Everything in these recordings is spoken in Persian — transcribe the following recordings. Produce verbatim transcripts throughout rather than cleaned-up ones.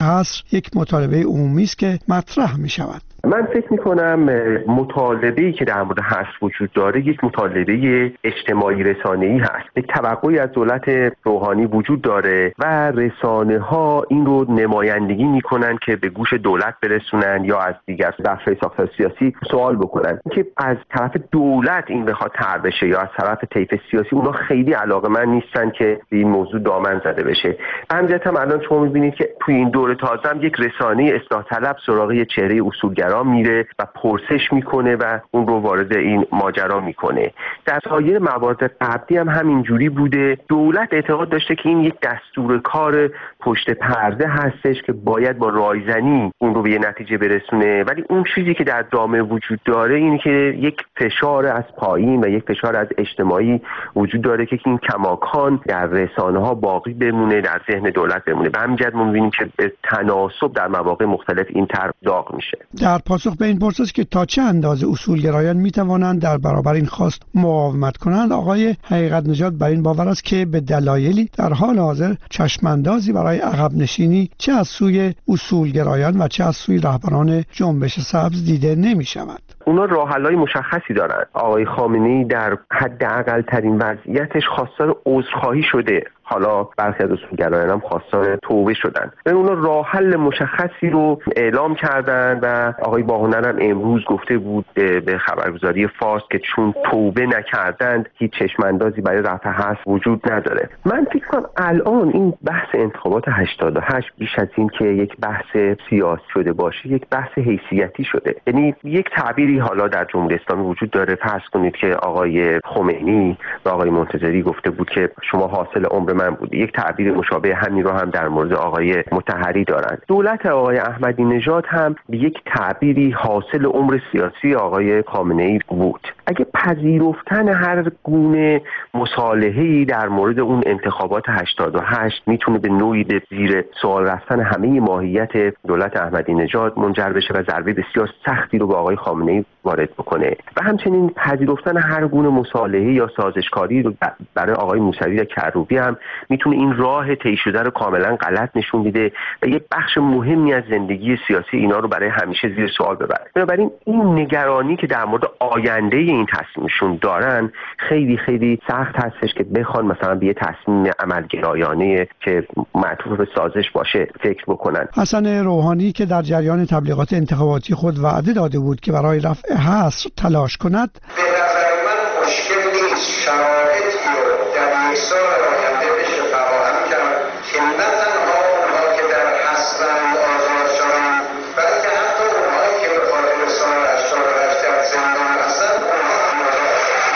حصر یک مطالبه عمومی است که مطرح می شود. من فکر میکنم مطالبه‌ای که در مورد حصر وجود داره یک مطالبه اجتماعی رسانه‌ای هست. یک توقعی از دولت روحانی وجود داره و رسانه‌ها این رو نمایندگی میکنن که به گوش دولت برسونن یا از دیگر بخش‌های ساختار سیاسی سوال بکنن. که از طرف دولت این بخواد طرح بشه یا از طرف طیف سیاسی، اونا خیلی علاقه‌مند نیستن که به این موضوع دامن زده بشه. همینجاست هم الان شما می‌بینید که توی این دوره تازه هم یک رسانه اصلاح طلب سراغ یه چهره اصولگرا میره و پرسش میکنه و اون رو وارد این ماجرا میکنه. در سایر موارد قبلی هم همین جوری بوده. دولت اعتقاد داشته که این یک دستور کار پشت پرده هستش که باید با رایزنی اون رو به یه نتیجه برسونه، ولی اون چیزی که در جامعه وجود داره اینه که یک فشار از پایین و یک فشار از اجتماعی وجود داره که این کماکان در رسانه‌ها باقی بمونه، در ذهن دولت بمونه. به همین جهت ما می‌بینیم که به تناسب در مواقع مختلف این طرح داغ میشه. در پاسخ به این پرسش که تا چه اندازه اصولگرایان میتوانند در برابر این خواست مقاومت کنند، آقای حقیقت نژاد بر این باور است که به دلایلی در حال حاضر چشماندازی برای عقب نشینی چه از سوی اصولگرایان و چه از سوی رهبران جنبش سبز دیده نمی شود. اونا راه حل‌های مشخصی دارن. آقای خامنه‌ای در حداقل ترین وضعیتش خواستار عذرخواهی شده. حالا برخی از اصولگرایان هم خواستار توبه شدن. و اونا راه حل مشخصی رو اعلام کردن و آقای باهنر هم امروز گفته بود به خبرگزاری فارس که چون توبه نکردند هیچ چشماندازی برای رفع حصر وجود نداره. من فکر کنم الان این بحث انتخابات هشتاد و هشت بیش از این که یک بحث سیاسی شده باشه، یک بحث حیثیتی شده. یعنی یک تعبیری حالا در جمهوری اسلامی وجود داره. فرض کنید که آقای خمینی و آقای منتظری گفته بود که شما حاصل عمر من بودی. یک تعبیر مشابه همین رو هم در مورد آقای مطهری دارن. دولت آقای احمدی نژاد هم به یک تعبیری حاصل عمر سیاسی آقای خامنه‌ای بود. اگه پذیرفتن هر گونه مصالحه‌ای در مورد اون انتخابات هشتاد و هشت میتونه به نوعی به زیر سوال رفتن همه ماهیت دولت احمدی نژاد منجر بشه و ضربه بسیار سختی رو به آقای خامنه‌ای وارد بکنه و همچنین پذیرفتن هر گونه مصالحه یا سازشکاری رو برای آقای موسوی و کروبی هم میتونه این راه طی شده رو کاملا غلط نشون میده و یه بخش مهمی از زندگی سیاسی اینا رو برای همیشه زیر سوال ببره. بنابراین این نگرانی که در مورد آینده این تصمیمشون دارن خیلی خیلی سخت هستش که بخوان مثلا به یه تصمیم عملگرایانه که معطوف به سازش باشه فکر بکنن. حسن روحانی که در جریان تبلیغات انتخاباتی خود وعده داده بود که برای رفع حصر تلاش کند، به نظر من مشکل نیست شرایطی رو در یک سال آینده بشه فراهم کرد که نه تنها اونها که در حصرند آزاد شدند، بلکه حتی اونهایی که به خاطر سال هشتاد و هشت در زندان هستند اونها هم آزاد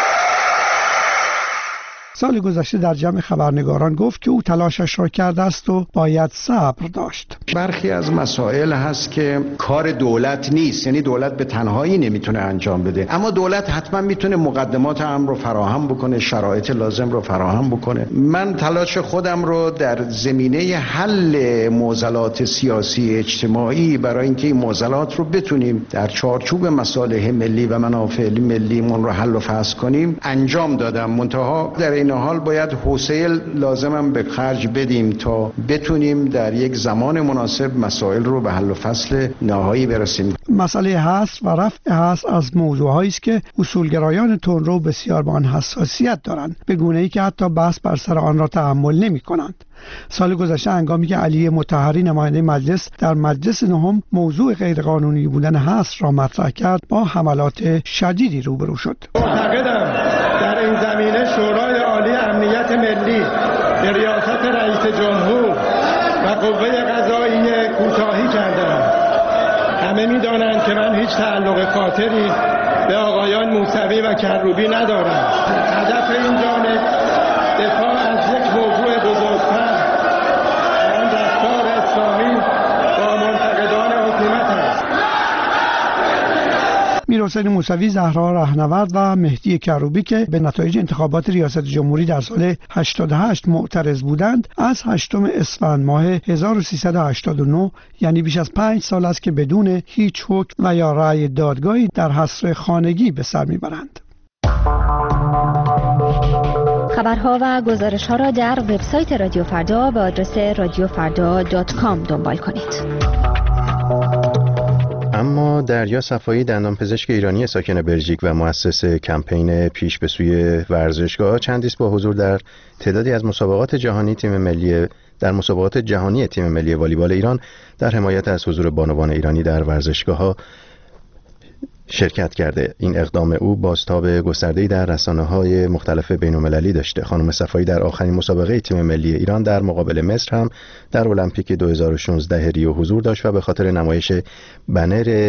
سال گذشته در جمع خبرنگاران گفت که او تلاشش را کرده است و باید صبر داشت. برخی از مسائل هست که کار دولت نیست، یعنی دولت به تنهایی نمیتونه انجام بده، اما دولت حتما میتونه مقدمات امر رو فراهم بکنه، شرایط لازم رو فراهم بکنه. من تلاش خودم رو در زمینه حل معضلات سیاسی اجتماعی برای اینکه این معضلات رو بتونیم در چارچوب مصالح ملی و منافع ملیمون رو حل و فصل کنیم انجام دادم. منتها در این حال باید حوصله لازمم به خرج بدیم تا بتونیم در یک زمان مناسب مسائل رو به حل و فصل نهایی برسیم. مسئله حصر و رفع حصر از موضوعهایی است که اصولگرایان تندرو بسیار با آن حساسیت دارند، به گونه‌ای که حتی بحث بر سر آن را تحمل نمی‌کنند. سال گذشته هنگامی که علی مطهری نماینده مجلس در مجلس نهم موضوع غیرقانونی بودن حصر را مطرح کرد، با حملات شدیدی روبرو شد. معتقدم در این زمینه شورای عالی امنیت ملی به ریاست رئیس جمهور و قوه قضاییه کوتاهی کردند. همه می‌دانند که من هیچ تعلق خاطری به آقایان موسوی و کروبی ندارم. هدف این جانب دفاع از یک موضوع بزرگتر، آن رفتار اسلامی با منتقدان حکومت است. میرحسین موسوی، زهرا رهنورد و مهدی کروبی که به نتایج انتخابات ریاست جمهوری در سال هشتاد و هشت معترض بودند، از هشتم اسفند ماه هزار و سیصد و هشتاد و نه، یعنی بیش از پنج سال است که بدون هیچ حکم و یا رأی دادگاهی در حصر خانگی به سر میبرند. خبرها و گزارش‌ها را در وبسایت رادیو فردا به آدرس رادیو فردا دات کام دنبال کنید. اما دریا صفایی دندانپزشک ایرانی ساکن بلژیک و مؤسس کمپین پیش به سوی ورزشگاه چندی است با حضور در تعدادی از مسابقات جهانی تیم ملی در مسابقات جهانی تیم ملی والیبال ایران در حمایت از حضور بانوان ایرانی در ورزشگاه‌ها شرکت کرده. این اقدام او بازتاب گسترده‌ای در رسانه‌های مختلف بین‌المللی داشته. خانم صفایی در آخرین مسابقه تیم ملی ایران در مقابل مصر هم در المپیک دو هزار و شانزده ریو حضور داشت و به خاطر نمایش بنر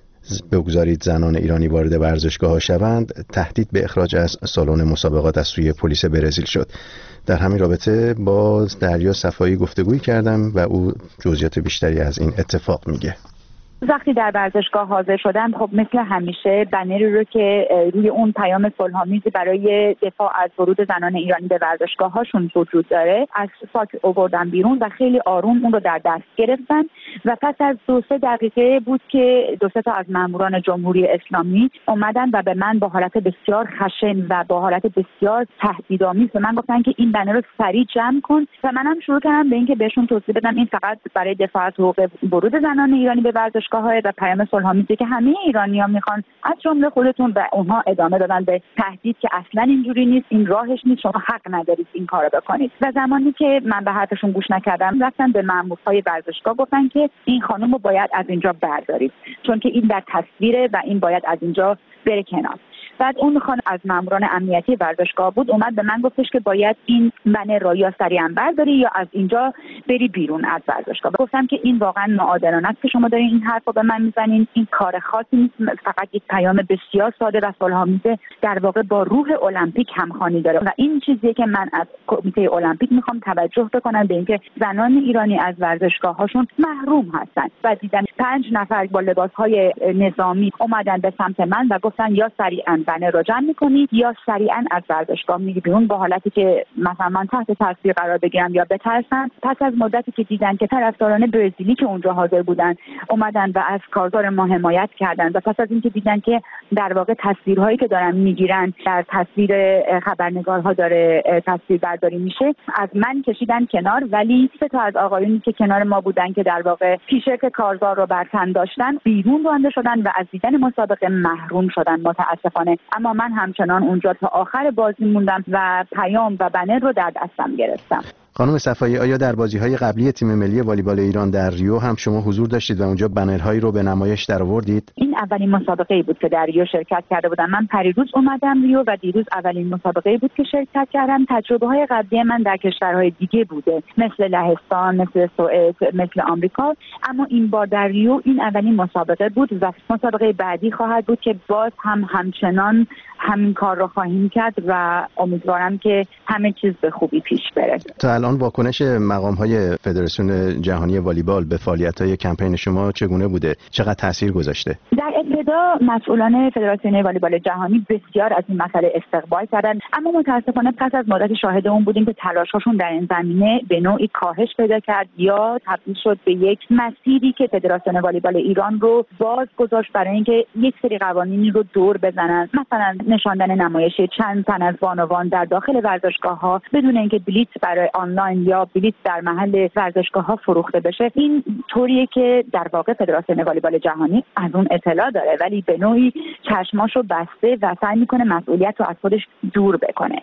بگذارید زنان ایرانی وارد ورزشگاه‌ها شوند تهدید به اخراج از سالن مسابقات از سوی پلیس برزیل شد. در همین رابطه با دریا صفایی گفتگویی کردم و او جزئیات بیشتری از این اتفاق میگه. وقتی در ورزشگاه حاضر شدم خب مثل همیشه بنری رو که روی اون پیام صلح‌آمیزی برای دفاع از ورود زنان ایرانی به ورزشگاه هاشون وجود داره از ساک آوردم بیرون و خیلی آروم اون رو در دست گرفتن و پس از دو سه دقیقه بود که دو سه تا از ماموران جمهوری اسلامی اومدن و به من با حالت بسیار خشن و با حالت بسیار تهدیدآمیز به من گفتن که این بنر رو سریع جمع کن و منم شروع کردم به اینکه بهشون توضیح بدم این فقط برای دفاع از حقوق ورود زنان ایرانی به ورزشگاه و پیام صلح‌آمیزی که همه ایرانی‌ها میخوان از جمله خودتون و اونها ادامه دادن به تهدید که اصلا اینجوری نیست، این راهش نیست، شما حق ندارید این کارو بکنید. و زمانی که من به حرفشون گوش نکردم رفتن به مامورهای ورزشگاه گفتن که این خانم رو باید از اینجا بردارید چون که این در تصویره و این باید از اینجا بره کنار. بعد اون خانم از ماموران امنیتی ورزشگاه بود اومد به من گفتش که باید این بنر رو یا سریعا برداری یا از اینجا بری بیرون از ورزشگاه. گفتم که این واقعا ناعادلانه است که شما دارین این حرفو به من میزنین، این کار خاصی نیست، فقط یک پیام بسیار ساده و صلح‌آمیز در واقع با روح المپیک همخوانی داره و این چیزیه که من از کمیته المپیک میخوام توجه بکنم به اینکه زنان ایرانی از ورزشگاه‌هاشون محروم هستن. و دیدم پنج نفر با لباس‌های نظامی اومدن به سمت من و گفتن یا سریعا بنر رو جمع می‌کنید یا سریعا از ورزشگاه میری بیرون، با حالتی که مثلا من تحت تاثیر قرار بگیرم یا بترسم. پس از مدتی که دیدن که طرفداران برزیلی که اونجا حاضر بودن اومدن و از کارزار ما حمایت کردن و پس از اینکه دیدن که در واقع تصویرهایی که دارن میگیرن در تصویر خبرنگارها داره تصویر برداری میشه از من کشیدن کنار، ولی سه تا از آقایونی که کنار ما بودن که در واقع تیشرت کارزار رو بر تن داشتن بیرون رانده شدن و از دیدن مسابقه محروم شدن متاسفانه. اما من همچنان اونجا تا آخر بازی موندم و پیام و بنر رو در دستم گرفتم. خانم صفایی، آیا در بازی‌های قبلی تیم ملی والیبال ایران در ریو هم شما حضور داشتید و اونجا بنرهایی رو به نمایش درآوردید؟ این اولین مسابقه‌ای بود که در ریو شرکت کرده بودم. من پریروز اومدم ریو و دیروز اولین مسابقه‌ای بود که شرکت کردم. تجربه‌های قبلی من در کشورهای دیگه بوده، مثل لهستان، مثل سوئد، مثل آمریکا، اما این بار در ریو این اولین مسابقه بود و مسابقه بعدی خواهد بود که باز هم همچنان همین کار رو خواهیم کرد و امیدوارم که همه چیز به خوبی پیش بره. تا الان واکنش مقام‌های فدراسیون جهانی والیبال به فعالیت‌های کمپین شما چگونه بوده؟ چقدر تاثیر گذاشته؟ در ابتدا مسئولان فدراسیون والیبال جهانی بسیار از این مسئله استقبال کردند، اما متاسفانه پس از مدت شاهد اون بودیم که تلاش‌هاشون در این زمینه به نوعی کاهش پیدا کرد یا تبدیل شد به یک مسیری که فدراسیون والیبال ایران رو باز گذاشت برای اینکه یک سری قوانینی رو دور بزنن، مثلا نشاندن نمایش چند تن از بانوان در داخل ورزشگاه‌ها بدون اینکه بلیت برای آنلاین یا بلیت در محل ورزشگاه‌ها فروخته بشه. این طوریه که در واقع فدراسیون والیبال جهانی از اون اطلاع داره ولی به نوعی چشماشو بسته و سعی میکنه مسئولیت رو از خودش دور بکنه.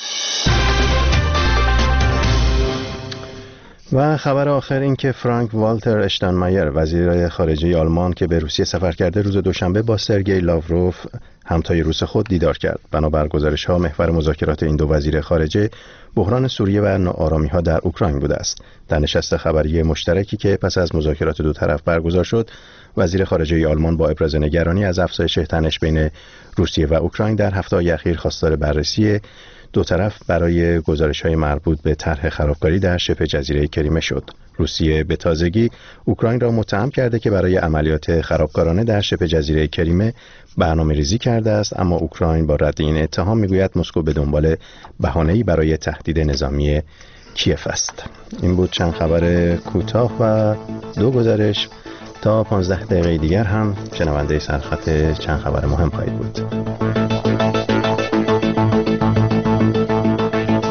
و خبر آخر این که فرانک والتر اشتاینمایر وزیر خارجه آلمان که به روسیه سفر کرده روز دوشنبه با سرگئی لاوروف همتای روس خود دیدار کرد. بنابر گزارش‌ها محور مذاکرات این دو وزیر خارجه بحران سوریه و ناآرامی‌ها در اوکراین بوده است. در نشست خبری مشترکی که پس از مذاکرات دو طرف برگزار شد، وزیر خارجه آلمان با ابراز نگرانی از افزایش تنش بین روسیه و اوکراین در هفته‌های اخیر خواستار بررسی دو طرف برای گزارش‌های مربوط به طرح خرابکاری در شبه جزیره کریمه شد. روسیه به تازگی اوکراین را متهم کرده که برای عملیات خرابکارانه در شبه جزیره کریمه برنامه‌ریزی کرده است، اما اوکراین با رد این اتهام میگوید مسکو به دنبال بهانه‌ای برای تهدید نظامی کیف است. این بود چند خبر کوتاه و دو گزارش. تا پانزده دقیقه دیگر هم شنونده سرخط چند خبر مهم خواهید بود.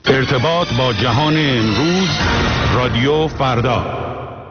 ارتباط با جهان امروز، رادیو فردا.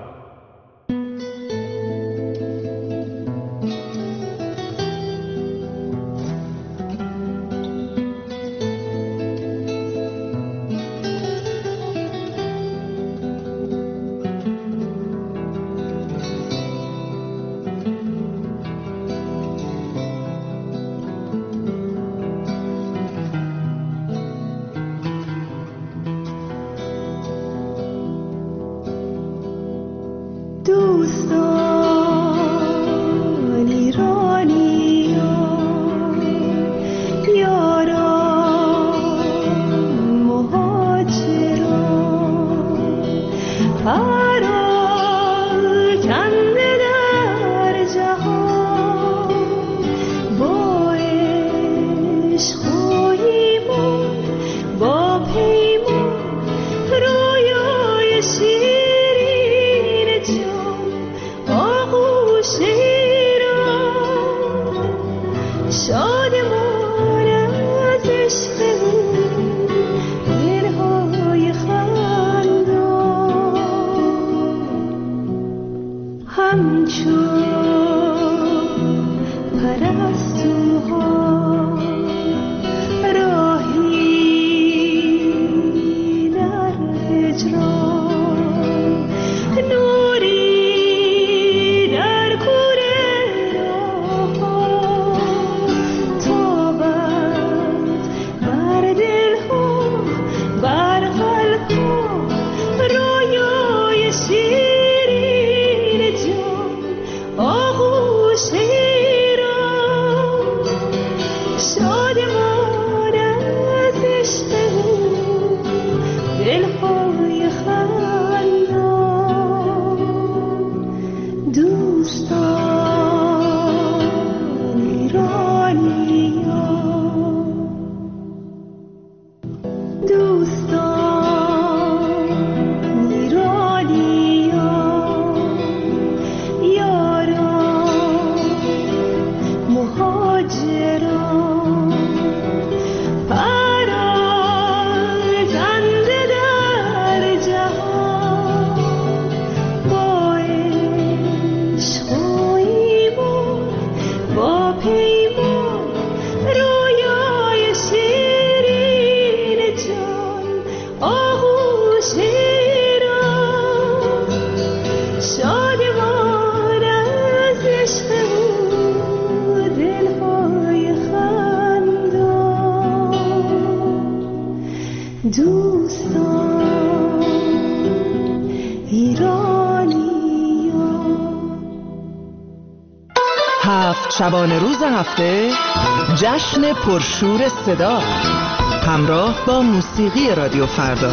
شبانه روز هفته جشن پرشور صدا همراه با موسیقی رادیو فردا.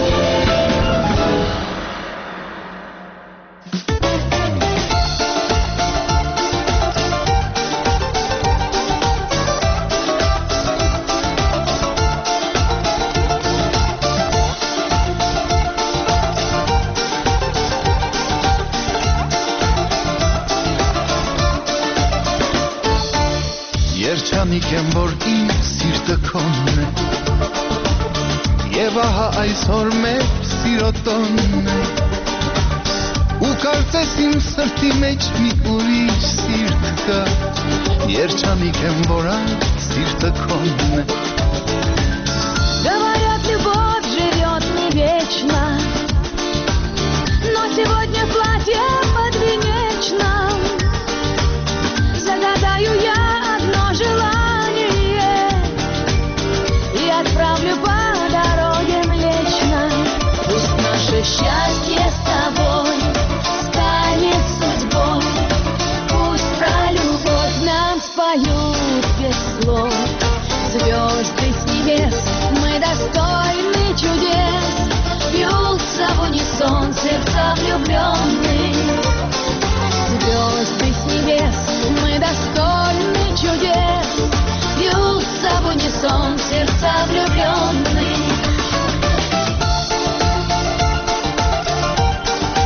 Ai sorme sirotonne U kartesim sërti me qmi urish sirtë ka Jerqami kem borat сирта конне Говорят, любовь живет не вечно Но сегодня в платье подвенечном Загадаю я одно желание И отправлю по дороге млечной Пусть наше счастье с тобой станет судьбой Пусть про любовь нам споют без слов Звезды с небес, мы достойны чудес Бьются в унисон сердца влюбленных Звезды с небес, мы достойны чудес Бьются в унисон сердца влюбленных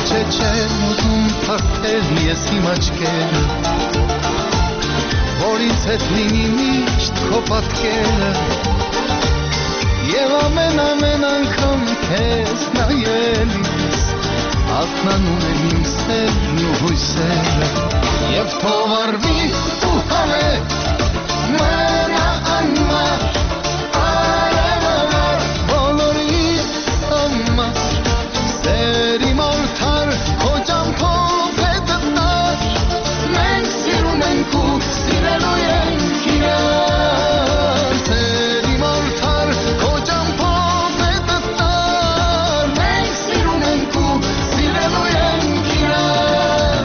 će čemu parterije simačke, volim cetlini mišt kopatke, jeva mena menankam kes na jelis, altna numenim se nuhuj se, jev tovar vi uhave, mena anma, arevalar, bolori samma, seri maltar, kocam kopedettar, men sirumenku, sireluyen kirar, seri maltar, kocam kopedettar, men sirumenku, sireluyen kirar.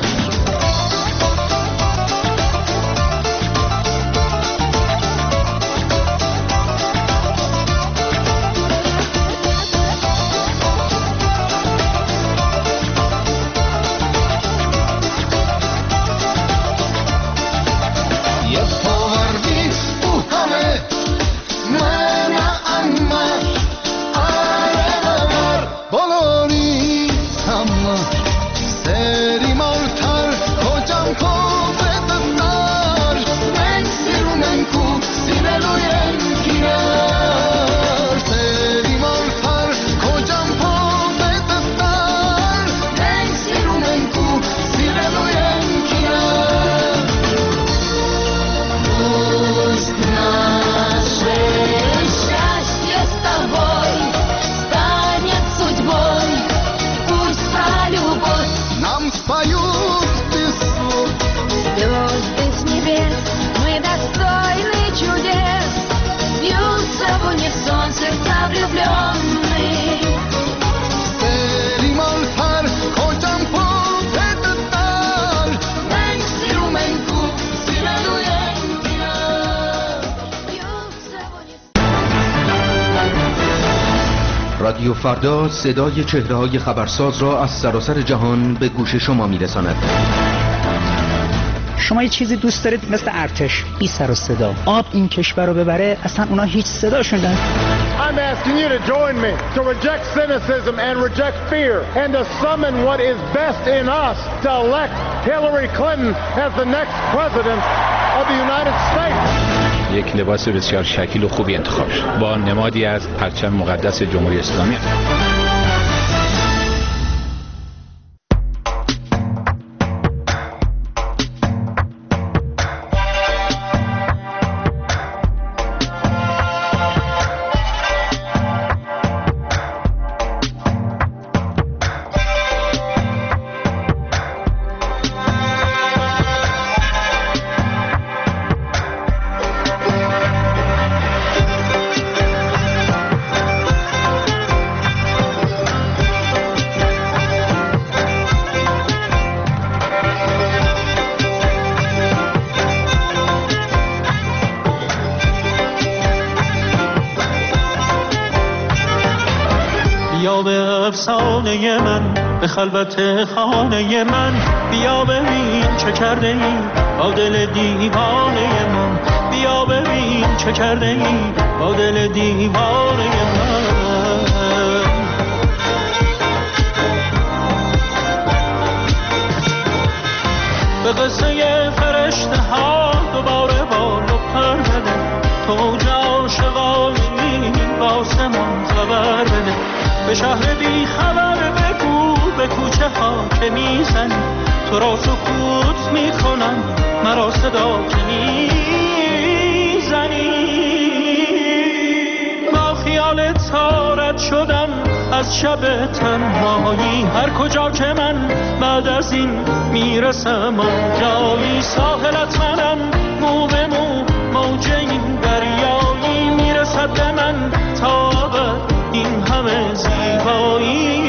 رادیو فردا صدای چهره‌های خبرساز را از سراسر جهان به گوش شما می‌رساند. شما یه چیزی دوست دارید مثل ارتش، بی سر و صدا، آب این کشور رو ببره، اصلا اونا هیچ صداشون نداره. I'm asking you to join me to reject cynicism and reject fear and to summon what is best in us to elect Hillary Clinton as the next president of the United States. یک لباس بسیار شکیل و خوبی انتخاب شد با نمادی از پرچم مقدس جمهوری اسلامی. افسانه من به خلوت خانه من، بیا ببین چه کرده ای با دل دیوانه من، بیا ببین چه کرده ای با دل دیوانه من. به قصه فرشته ها دوباره بال و پر بده، تو جا عاشقانی با آسمان خبر بده، به شهر بی خبر بگو به کوچه ها که میزنی، تو را سکوت میکنم مرا صدا که میزنی. با خیال تارت شدم از شب تنهایی، هر کجا که من بعد از این میرسم آنجایی، ساحلت منم مو به مو موج این دریایی، میرسد به من تا ابد این همه زیبایی.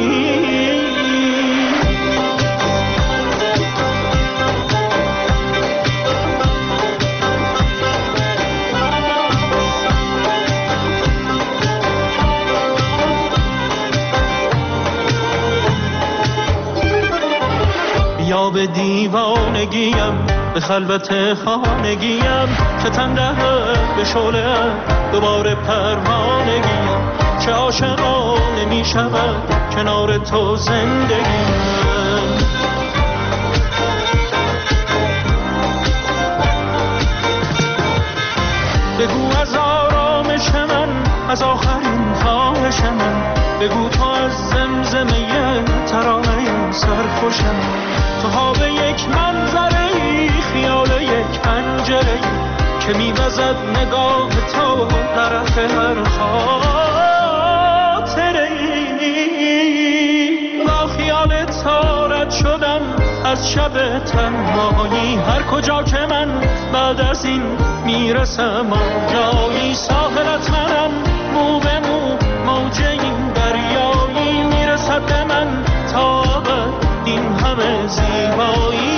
بیا به دیوانگیم به خلوت خانگیم، که تن دهد به شعله دوباره پروانگیم، چه عاشقانه می شود کنار تو زندگی من. بگو از آرامش من، از آخرین خواهش من، بگو تو از زمزمه ترانه سرخوشم، تو خواب یک منظره، خیال یک پنجره که میوزد نگاه تو طرف هر خاطره. با خیال تو رد شدم از شب تنهایی، هر کجا که من بعد از این میرسم آنجایی، ساحلت منم مو به مو، موج این دریایی میرسد به من تا ابد این همه زیبایی.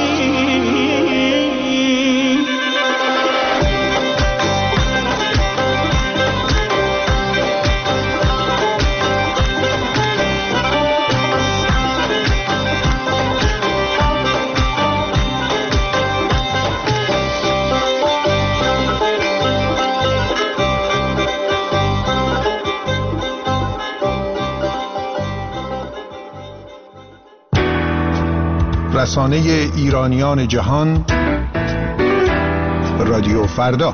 رسانه ایرانیان جهان، رادیو فردا.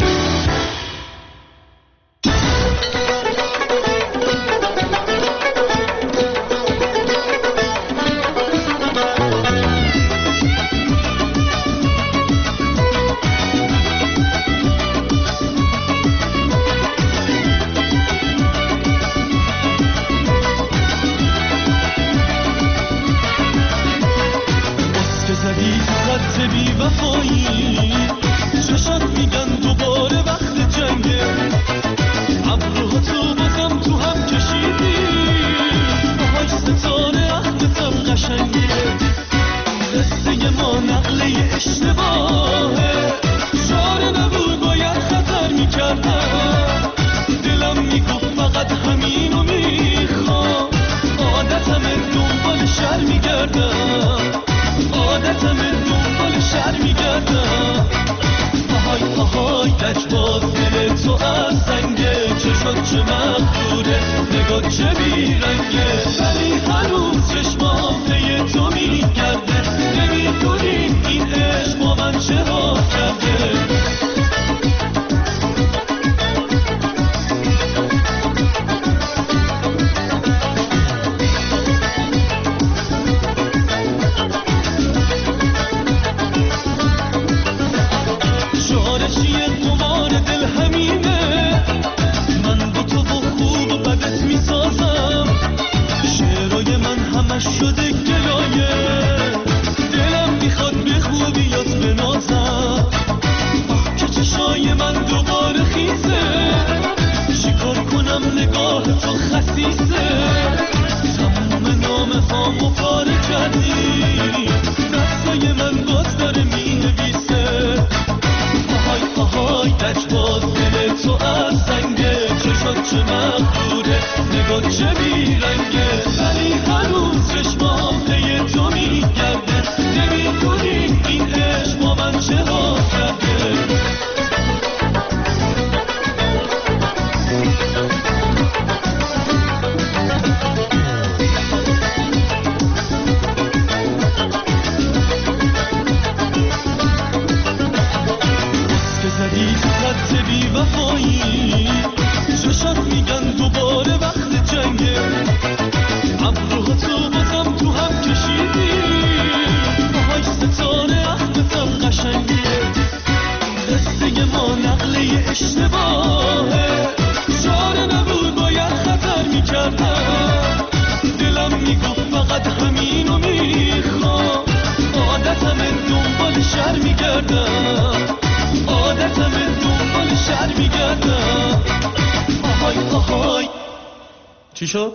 چی شد؟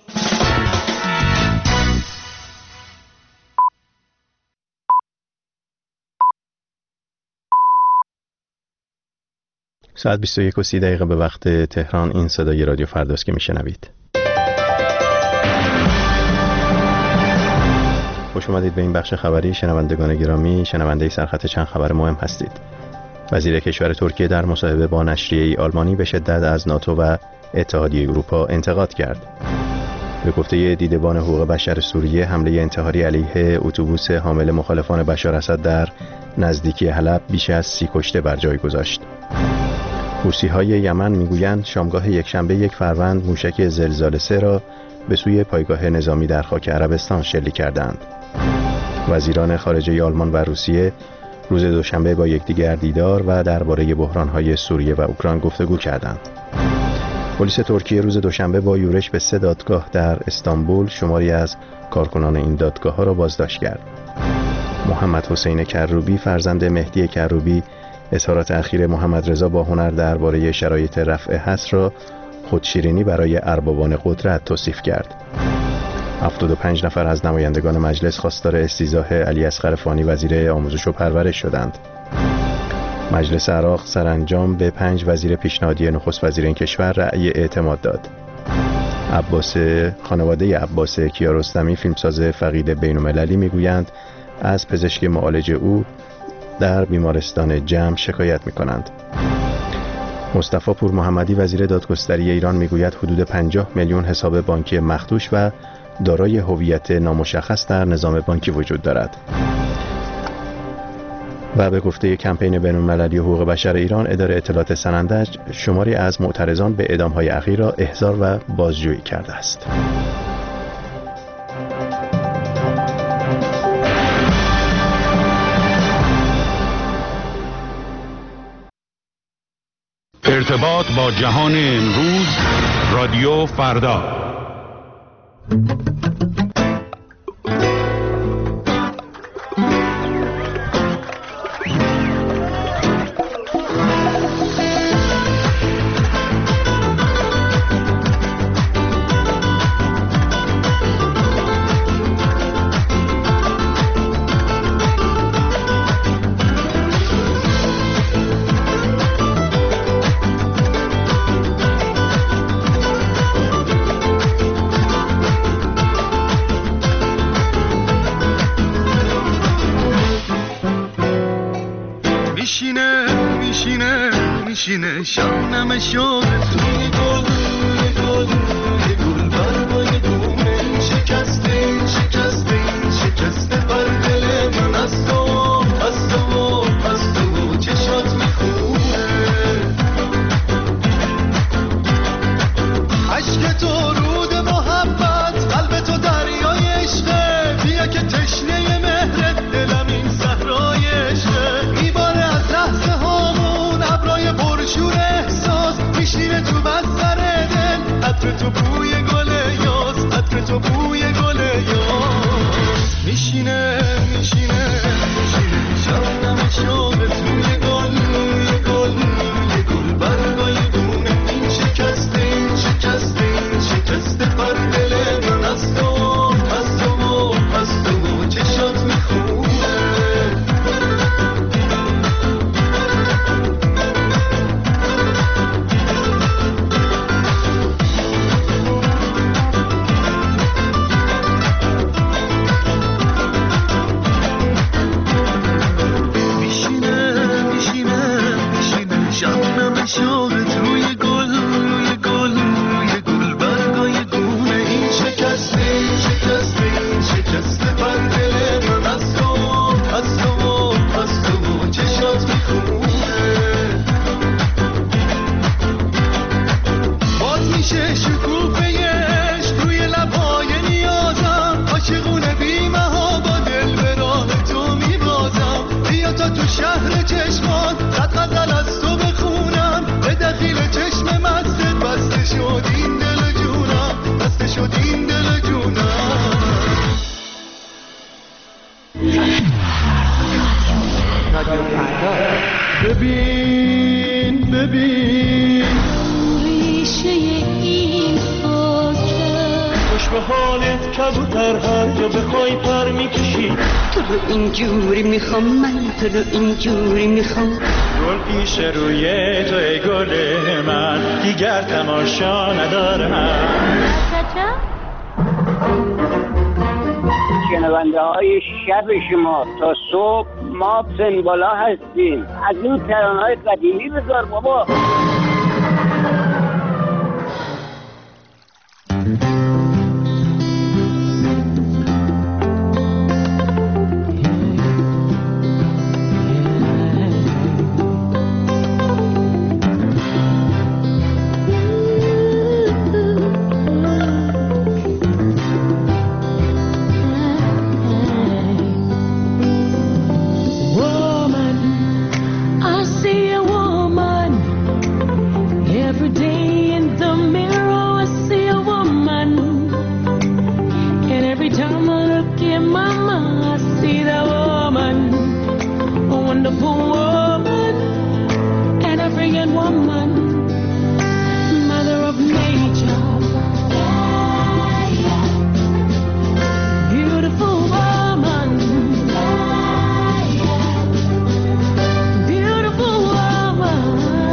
ساعت بیست و یک و سی دقیقه به وقت تهران. این صدای رادیو فرداست که میشنوید. خوش اومدید به این بخش خبری. شنوندگان گرامی، شنونده سرخط چند خبر مهم هستید. وزیر کشور ترکیه در مصاحبه با نشریه آلمانی به شدت از ناتو و اتحادیه اروپا انتقاد کرد. به گفته دیدبان حقوق بشر سوریه، حمله انتحاری علیه اتوبوس حامل مخالفان بشار اسد در نزدیکی حلب بیش از سی کشته بر جای گذاشت. حوثی‌های یمن میگویند شامگاه یکشنبه یک فروند موشک زلزال سه را به سوی پایگاه نظامی در خاک عربستان شلیک کردند. وزیران خارجه آلمان و روسیه روز دوشنبه با یکدیگر دیدار و درباره بحران‌های سوریه و اوکراین گفتگو کردند. پلیس ترکیه روز دوشنبه با یورش به سه دادگاه در استانبول شماری از کارکنان این دادگاه‌ها را بازداشت کرد. محمد حسین کروبی فرزند مهدی کروبی اظهارات اخیر محمد رضا با هنر درباره شرایط رفع حصر را خودشیرینی برای اربابان قدرت توصیف کرد. هفتاد و پنج نفر از نمایندگان مجلس خواستار استیضاح علی اصغر فانی وزیر آموزش و پرورش شدند. مجلس عراق سرانجام به پنج وزیر پیشنهادی نخست وزیر این کشور رأی اعتماد داد. عباس خانواده عباس کیارستمی فیلمساز فقید بین‌المللی میگویند از پزشک معالج او در بیمارستان جمع شکایت می‌کنند. مصطفی پور محمدی وزیر دادگستری ایران میگوید حدود پنجاه میلیون حساب بانکی مخدوش و دارای هویت نامشخص در نظام بانکی وجود دارد. و به گفته کمپین بین‌المللی حقوق بشر ایران، اداره اطلاعات سنندج شماری از معترضان به اعدام‌های اخیر را احضار و بازجویی کرده است. ارتباط با جهان امروز، رادیو فردا. شانم شد توی گل روی گل روی گل برگای دومه شکسته شکسته شکسته بر دل من از تو از تو از تو چشات میخونه عشق تو رود محبت قلب تو دریای عشقه بیا که تشنه مهرت دلم این صحرای عشقه میباره از لحظه هامون ابرای پرشور احساس میشینه تو بستر دل عطر تو بوی گل یاس عطر تو بوی گل یاس میشینه میشینه میشینه شانم شوق توی گل روی گل روی گل برگای دونه این شکسته این شکسته این شکسته پر دل من از تو از تو از تو چشات میخونه ببین ببین ریشه این خاکه خوش به حالت کبوتر هر جا بخوای پر میکشی تو رو اینجوری میخوام من تو رو اینجوری میخوام گل پیش روی تو ای گل من دیگر تماشا ندارم شنونده های شب شما تا صبح ما سنبالا هستیم از این ترانه‌های قدیمی بذار بابا African woman, mother of nature. Beautiful woman, beautiful woman.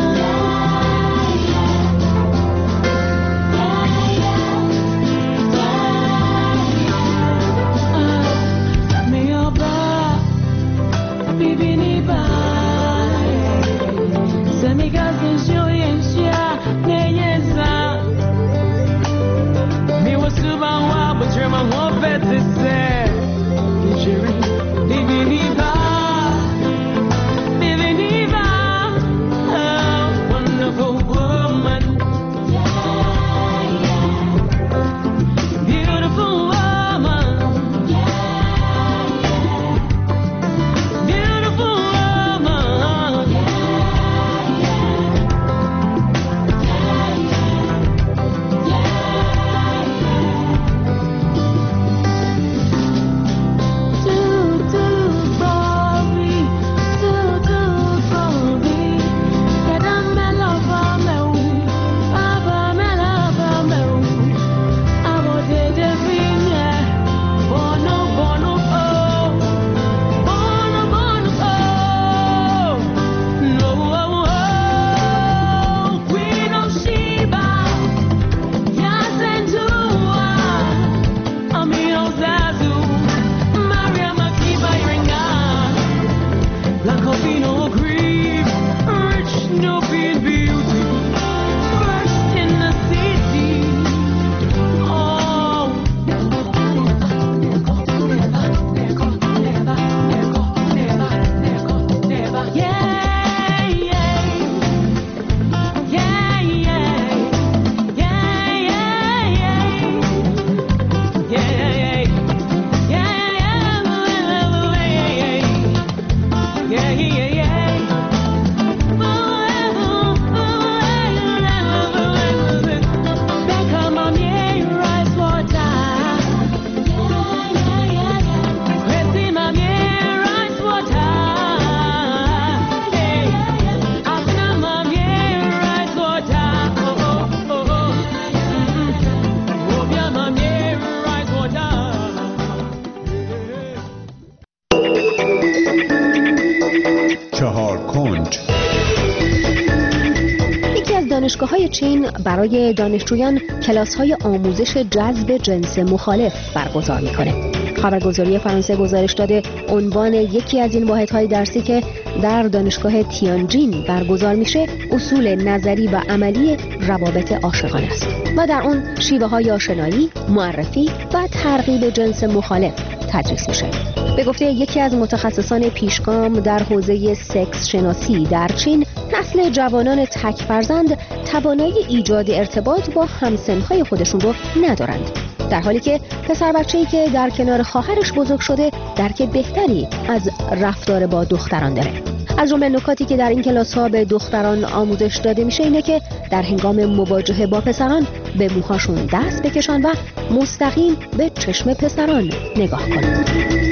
دانشگاه‌های چین برای دانشجویان کلاس‌های آموزش جذب جنس مخالف برگزار می‌کنه. خبرگزاری فرانسه گزارش داده عنوان یکی از این واحدهای درسی که در دانشگاه تیانجین برگزار میشه اصول نظری و عملی روابط عاشقانه است و در اون شیوه‌های آشنایی، معرفی و ترغیب جنس مخالف تدریس میشه. به گفته یکی از متخصصان پیشگام در حوزه سکس شناسی در چین، نسل جوانان تک فرزند توانایی ایجاد ارتباط با همسن‌های خودشون رو ندارند، در حالی که پسر بچه‌ای که در کنار خواهرش بزرگ شده درک بهتری از رفتار با دختران داره. از جمله نکاتی که در این کلاس‌ها به دختران آموزش داده میشه اینه که در هنگام مواجهه با پسران به موهاشون دست بکشن و مستقیم به چشم پسران نگاه کنند.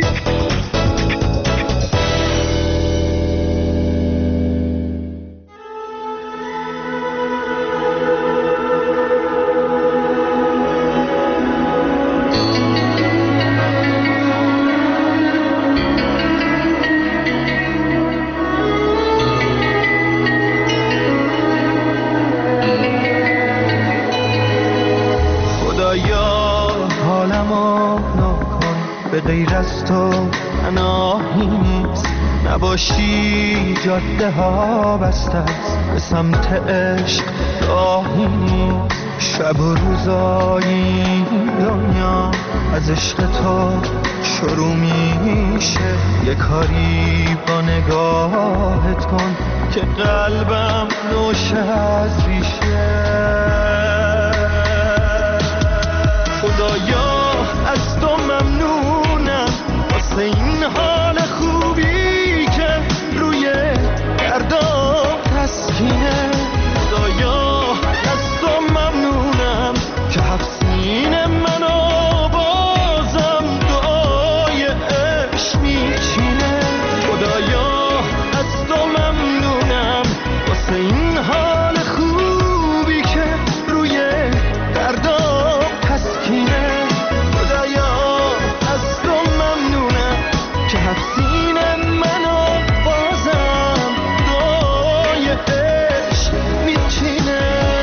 نباشی جاده ها بسته است به سمت عشق راهی نیست، شب و روزایی دنیا از عشق تو شروع میشه. یه کاری با نگاهت کن که قلبم نوشه از ریشه. خدایا از تو ممنونم واسه این حال خوبی تسکینه. خدایا از تو ممنونم که هفت سین منو بازم دعای عشق میچینه. خدایا از تو ممنونم واسه این این حال خوبی که روی دردام تسکینه. خدایا از تو ممنونم که حفظین منو بازم دعای عشق میچینه.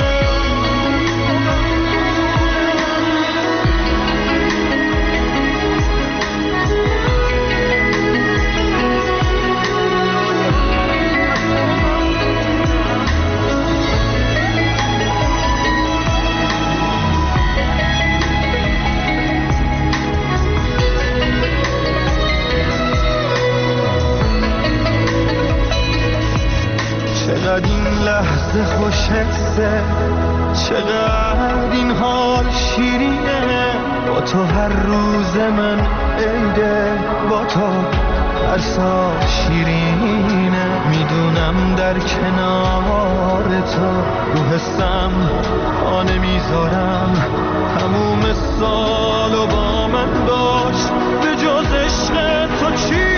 چقدر این لحظه خوش حسه، چقدر این حال شیرینه. با تو هر روز من عیده، با تو هر سال شیرینه. میدونم در کنار تو رو حسم پا نمیذارم. تموم سال و با من باش، به جز عشق تو چی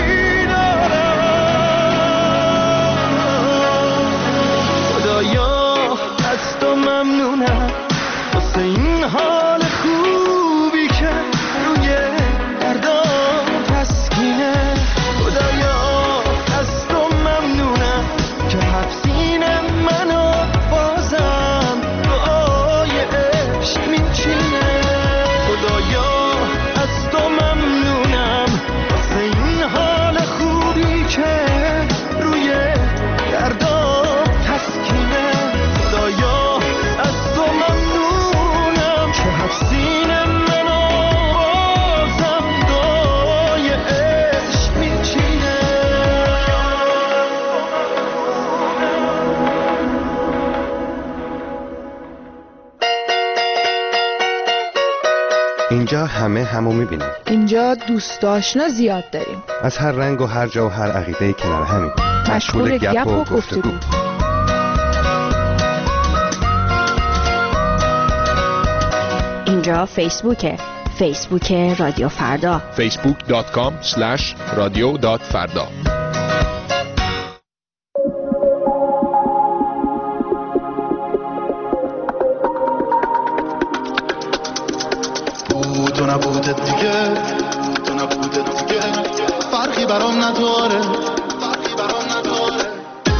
از تو ممنونم واسه این حال خوبی که روی دردام تسکینه. خدایا از تو ممنونم که حفظین منو بازم دعای عشق میچینه. خدایا از تو ممنونم واسه این حال خوبی که روی دردام تسکینه. خدایا از تو ممنونم که حفظین منو بازم دعای عشق میچینه. اینجا همه همو میبینیم. اینجا دوست آشنا زیاد داریم. از هر رنگ و هر جا و هر عقیده کنار همین. مشغول گپ و گفتگو. اینجا فیسبوکه، فیسبوک رادیو فردا، فیسبوک دات کام اسلش رادیو دات فردا. تو نبودت دیگه، تو نبودت دیگه، فرقی برام نداره، فرقی برام نداره.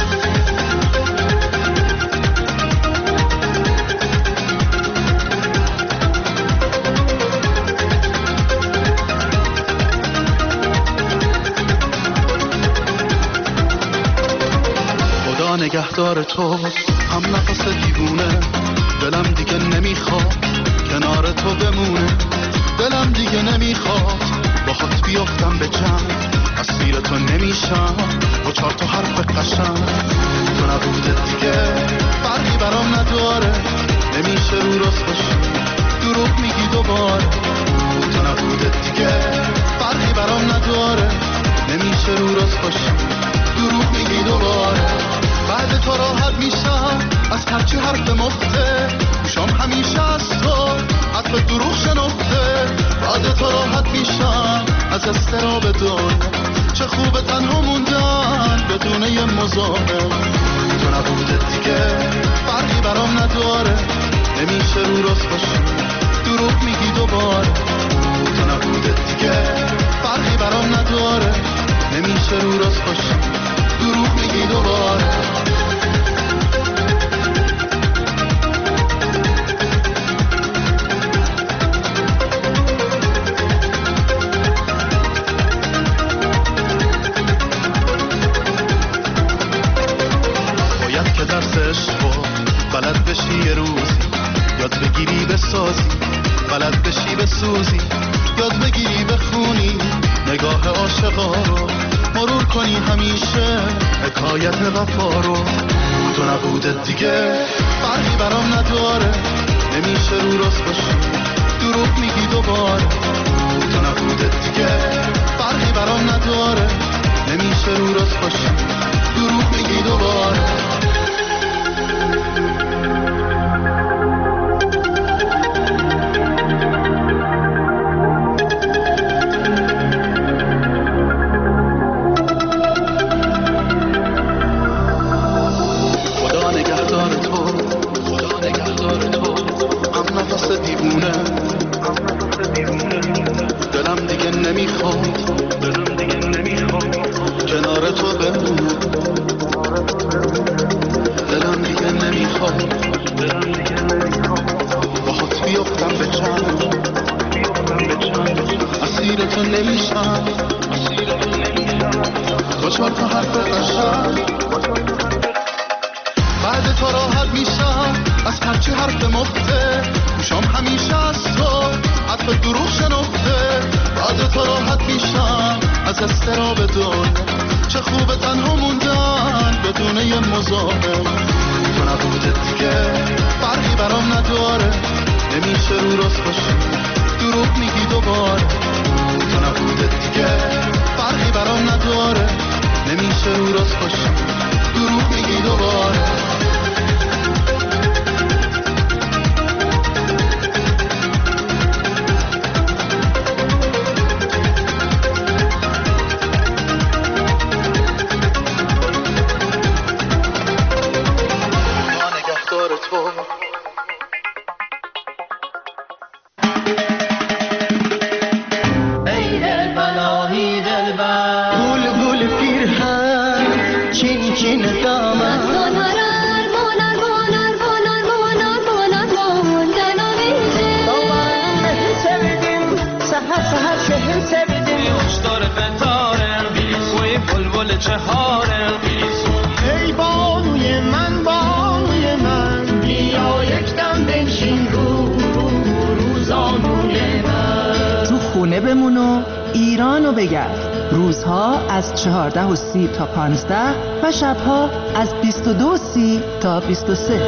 خدا نگهدار تو، هم نفس دیوونه، دلم دیگه نمیخواد کنار تو بمونه. دلم دیگه نمیخواد باهات بیافتم به جنگ، اسیر تو نمیشم با چهار تا حرف قشنگ. تو نبودت دیگه فرقی برام نداره، نمیشه رو راست باشی دروغ میگی دوباره. تو نبودت دیگه فرقی برام نداره، نمیشه رو راست باشی دروغ میگی دوباره. بعد تو راحت میشم از هرچی حرف مفته، گوشام همیشه از تو حرف دروغ شنفته. بعد تو راحت میشم از استراب دنیا، چه خوبه تنها موندن بدون یه مزاحم. تو نبودت دیگه فرقی برام نداره، نمیشه رو راست باشی دروغ میگی دوباره. تو نبودت دیگه فرقی برام نداره، نمیشه رو راست باشی دروغ میگی دوباره. باید که درس عشقو بلد بشی یه روزی، یاد بگیری بسازی، بلد بشی بسوزی، یاد بگیری بخونی نگاه عاشقا رو، مرور کنی همیشه حکایت وفا رو. تو نبودت دیگه فرقی برام نداره، نمیشه رو راست باشی دروغ میگی دوباره. تو نبودت دیگه فرقی برام نداره، نمیشه رو راست باشی دروغ میگی دوباره. خدا نگه باشم. بعد تو راحت میشم از هرچی حرف مفته، گوشام همیشه از تو حرف دروغ شنفته. بعد تو راحت میشم از استراب دنیا، چه خوبه تنها موندن بدون یه مزاحم. تو نبوده دیگه فرقی برام نداره، نمیشه رو راست باشی دروغ میگی دوباره. تو نبوده دیگه فرقی برام نداره، نمیشه رو راست باشی دروغ میگی دوباره. ای بانوی من بانوی من، بیا یک دم بنشین رو روزانوی من. تو خونه بمون و ایرانو بگرد. روزها از چهارده و سی تا پانزده و شبها از بیست و دو و سی تا بیست و سه.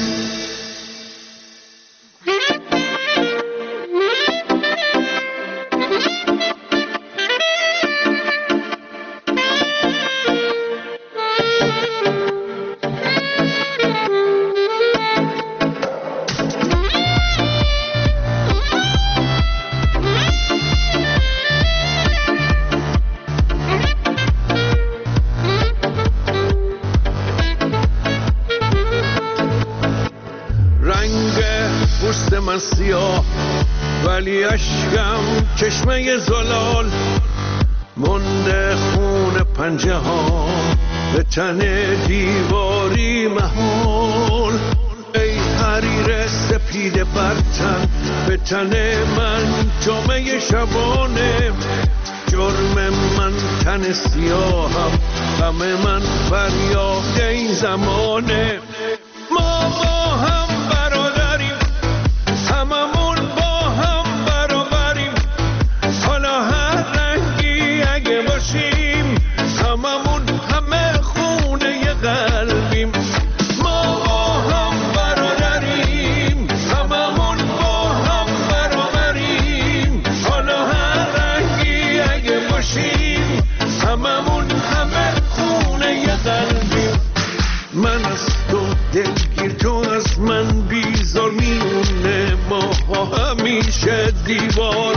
من سیاه ولی اشکم چشمه زلال، مونده خون پنجه ها به تن دیواری محال. ای حریر سپید برتن به تن من جامعه شبانه، جرم من تن سیاهم، غم من فریاد این زمانه. ما با هم برادریم، هممون با هم برابریم، حالا هر رنگی اگه باشیم، هممون همه خونه قلبیم. ما با هم برادریم، هممون با هم برابریم، حالا هر رنگی اگه باشیم، هممون همه خونه قلبیم. من از تو دلگیر، تو از من بیزار، میونه ما همیشه دیوار.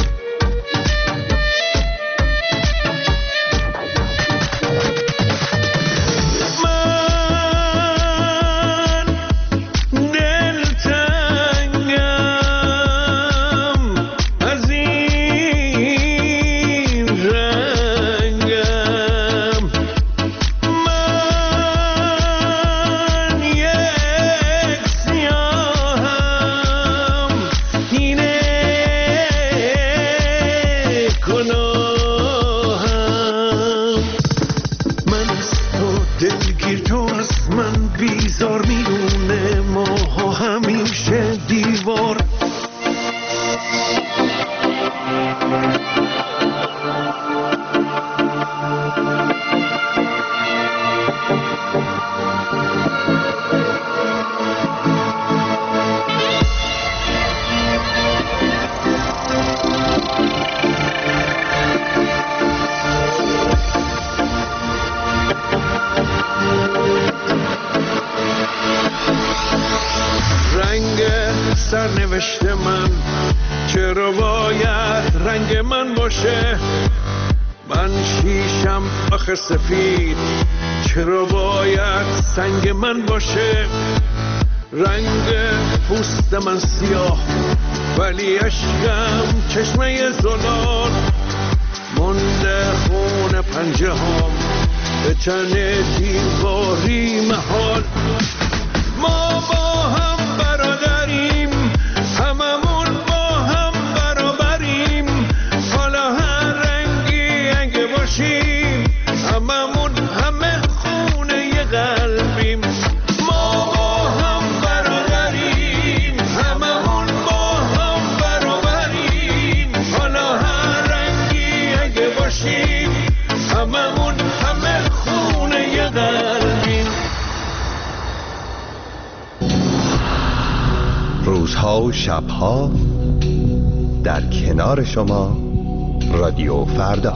سرنوشت من چرا باید رنگ من باشه؟ من شیشم آخه سفید، چرا باید سنگ من باشه؟ رنگ پوست من سیاه ولی اشکم چشمه زلال، مونده خون پنجه هم به تن دیواری محال. ما با هم برادریم، هممون با هم برابریم، حالا هر رنگی اگه باشیم، هممون همه روزها و شبها در کنار شما رادیو فردا.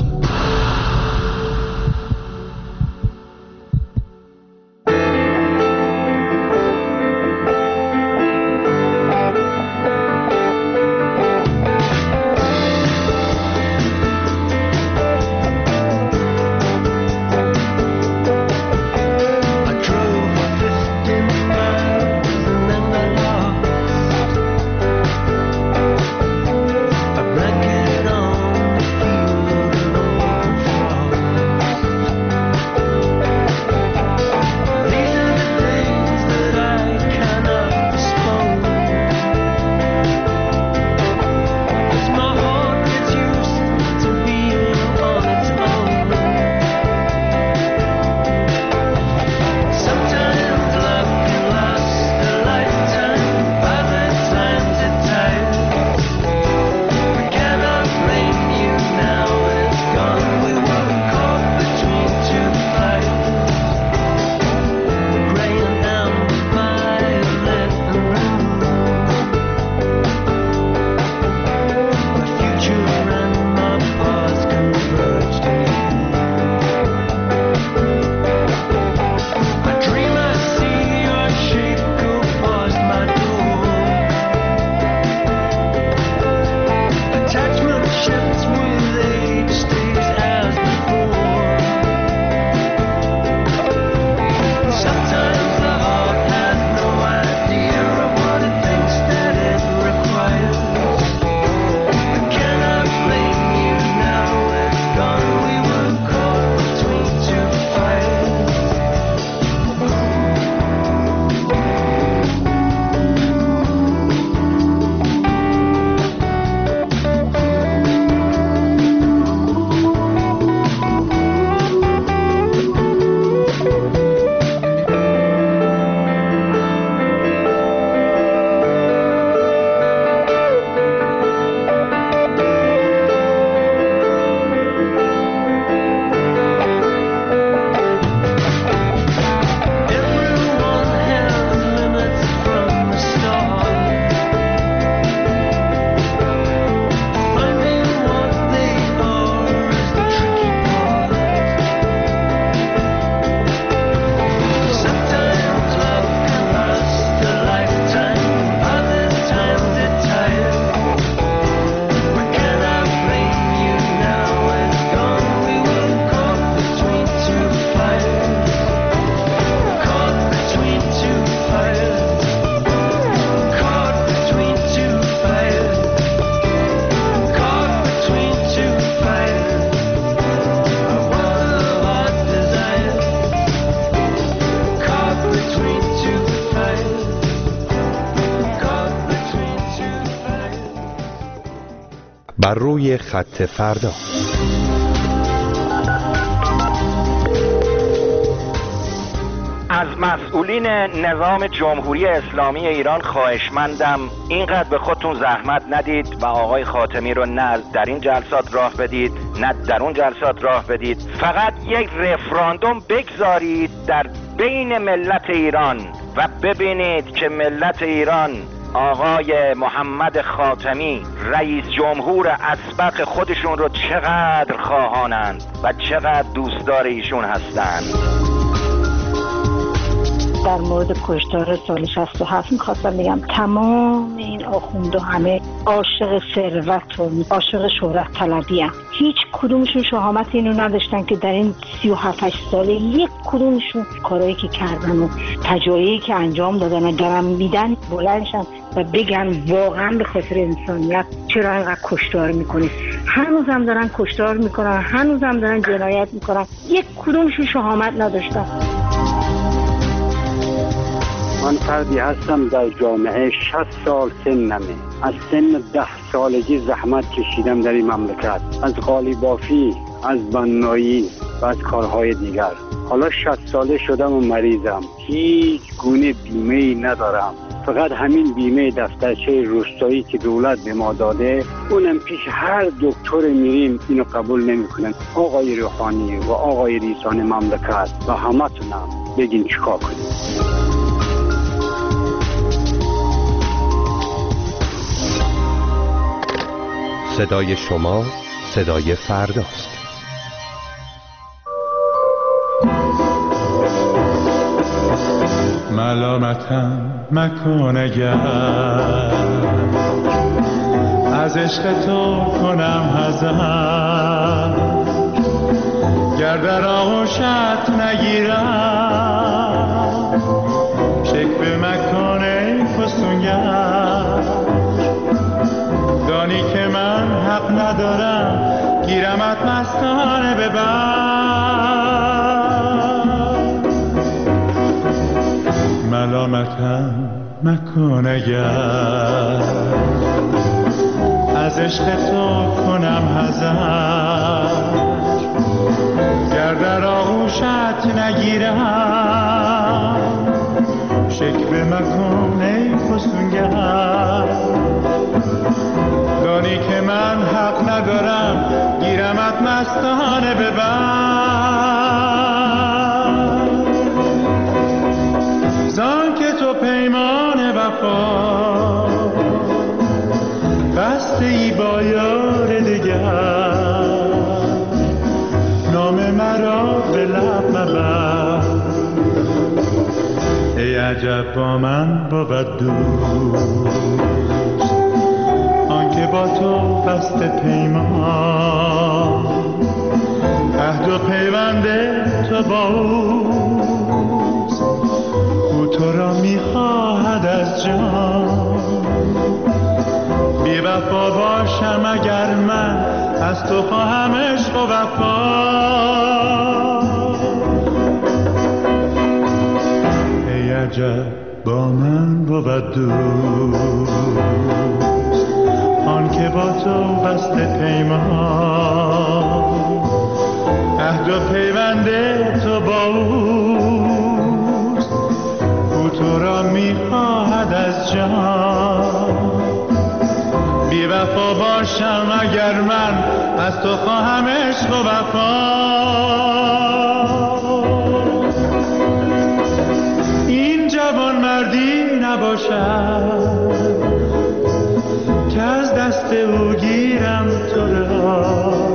بر روی خط فردا. از مسئولین نظام جمهوری اسلامی ایران خواهشمندم اینقدر به خودتون زحمت ندید و آقای خاتمی رو نه در این جلسات راه بدید نه در اون جلسات راه بدید. فقط یک رفراندوم بگذارید در بین ملت ایران و ببینید که ملت ایران آقای محمد خاتمی رئیس جمهور اسبق خودشون رو چقدر خواهانند و چقدر دوستدار ایشون هستند. در مورد کشتار سال شصت و هفت میخواستم بگم تمام این آخونده همه عاشق ثروت و عاشق شهرت طلبی هم. هیچ کدومشون شهامت اینو نداشتن که در این سی و هفت ساله یک کدومشون کارهایی که کردن و تجایزی که انجام دادن و درم میدن بلندشن و بگن واقعا به خاطر انسانیت چرا اینقدر کشتار میکنید. هنوزم دارن کشتار میکنن، هنوزم دارن جنایت میکنن. یک کدومشون شهامت نداشتن. من فردی هستم در جامعه شصت سال سنمه. از سن ده سالگی زحمت کشیدم در این مملکت، از قالیبافی، از بنایی و از کارهای دیگر. حالا شصت ساله شدم و مریضم، هیچ گونه بیمه‌ای ندارم، فقط همین بیمه دفترچه روستایی که دولت به ما داده، اونم پیش هر دکتر میریم اینو قبول نمیکنن. آقای روحانی و آقای رئیسان مملکت و همتونم بگین چیکار کنیم. صدای شما، صدای فرداست. ملامتم مکن اگر از عشق تو کنم حذر، گر در آغوشت نگیرم شکوه مکن ای فسونگر. دانی که من حق ندارم گیرمت مستانه ببر. ملامتم مکن اگر از عشق تو کنم حذر، گر در آغوشت نگیرم شکوه مکن ای فسونگر. دانی که من حق ندارم گیرمت مستانه ببر. زان که تو پیمان وفا بسته ای با یار دگر، نام مرا به لب مبر. ای عجب با من بود دوست آنکه با تو بسته پیمان، عهد و پیوند تو با اوست، او تو را میخواهد از جان. بی وفا باشم اگر من از تو خواهم عشق و وفا. ای عجب با من بود دوست آن که با تو بسته پیمان، عهد و پیوند تو با اوست، او تو را میخواهد از جان. بی وفا باشم اگر من از تو خواهم عشق و وفا. این جوان مردی نباشد که از دست او گیرم تو را،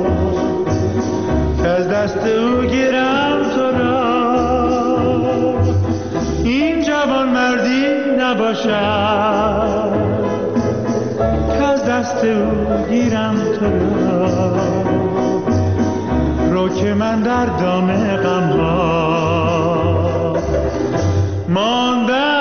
که از دست او گیرم تو را. این جوان مردی نباشد که از دست او گیرم تو را. رو که من در دام غم ها ماندم